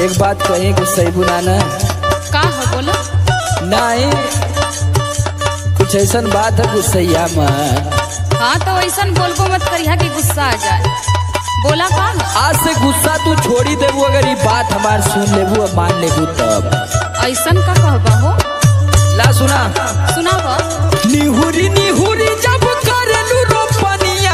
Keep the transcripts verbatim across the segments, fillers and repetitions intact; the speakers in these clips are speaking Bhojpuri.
एक बात कहीं गुस्सा बुना ना का हो बोलो। नहीं कुछ ऐसा बात है गुस्सैया मत। हाँ तो ऐसा बोलबो मत करिया कि गुस्सा आ जाए। बोला का आज से गुस्सा तू छोड़ी देबू अगर ये बात हमार सुन लेबू और मान लेबू तब। ऐसा का कहबा हो ला सुना सुनावा। निहुरी निहुरी जब करलू रोपनिया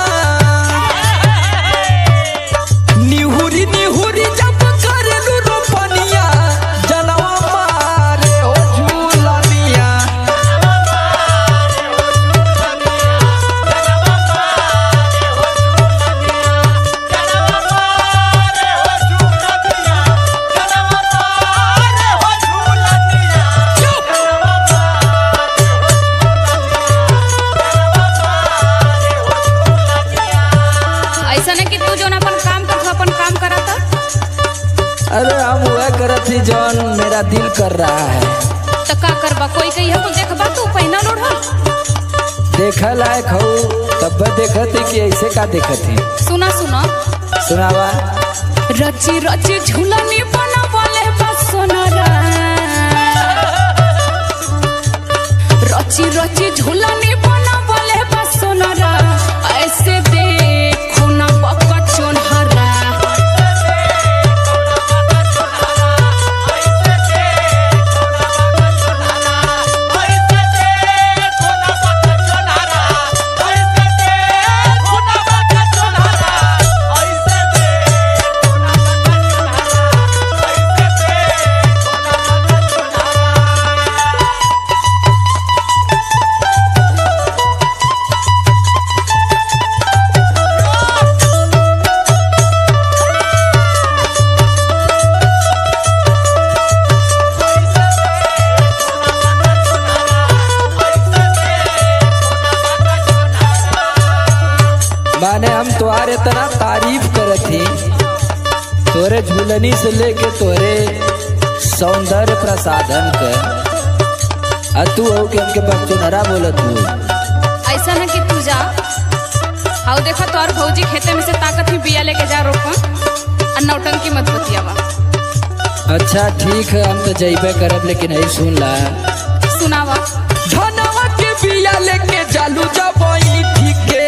निहुरी निहुरी जब करलू रोपनिया जनवा मारे हो झूलनिया अरे हम वह करत ही जौन मेरा दिल कर रहा है। तो का करबा कोई कही है तो देखबा तू पहना लोढ़ा देखा लायक हो तब देखत है कि ऐसे का देखत है। सुना सुना सुनावा। रची रची झूलनी बना वाले बस सोनारा रची रची झूलनी बना वाले बस सोनारा ऐसे देखो ना बकट चोनहरा माने हम तुम्हारे इतना तारीफ करत थी तोरे झूलनी से लेके तोरे सौंदर्य प्रसाधन के आ तू हो के हमके बच्चोनरा बोलत हूँ। ऐसा है कि तू जा हाउ देखा तो और भौजी खेते में से ताकत ही बिया लेके जा रोपा और नौटंकी मत बतियावा। अच्छा ठीक है हम तो जइबे करब लेकिन यही सुन ला सुनावा। धनवा के बिया लेके जालू जबई ठीक है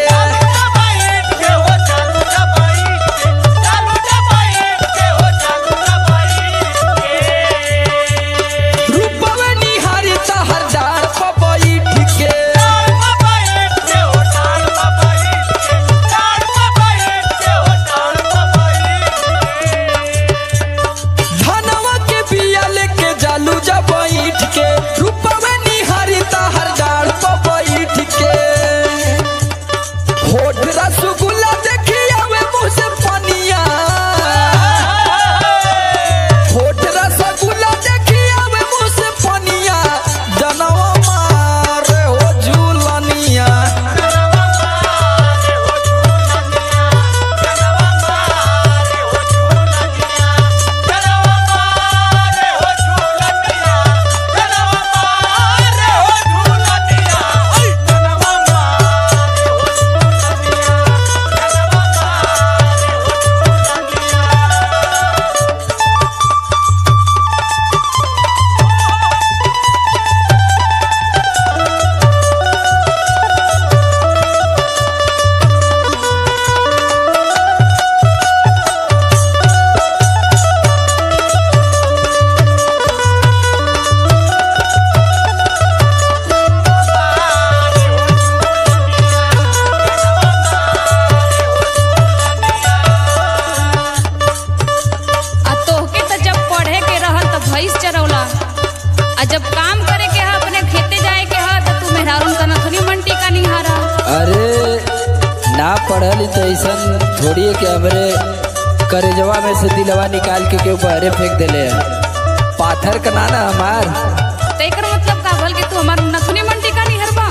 जब काम करे के है अपने खेते जाए के है तो तू मेहरारून का नथुनी मंटी का निहारा। अरे ना पढ़ल तो ऐसा थोड़ी है कि हमरे करेजवा में से दिलवा निकाल के क्यों बहरे फेंक देले है। पाथर का नाना हमार तेकर मतलब का बोल के तू हमार नथुनी मंटी का निहरबा।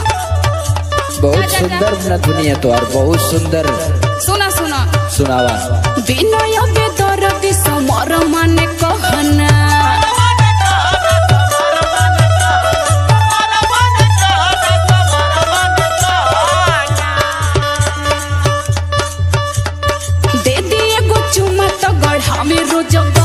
बहुत सुंदर नथुनी है तोहार बहुत सुंदर। सुना सुना सुनावा। बिना योगे दर्द समर माने कहना दे दिए गो चुमा तो गढ़ा में रोज